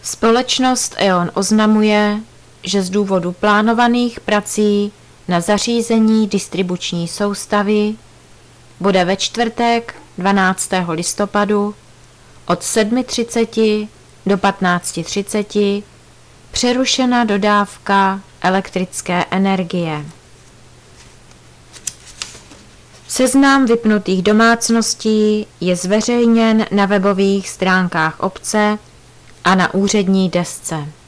Společnost E.ON oznamuje, že z důvodu plánovaných prací na zařízení distribuční soustavy bude ve čtvrtek 12. listopadu od 7:30 do 15:30 přerušena dodávka elektrické energie. Seznam vypnutých domácností je zveřejněn na webových stránkách obce a na úřední desce.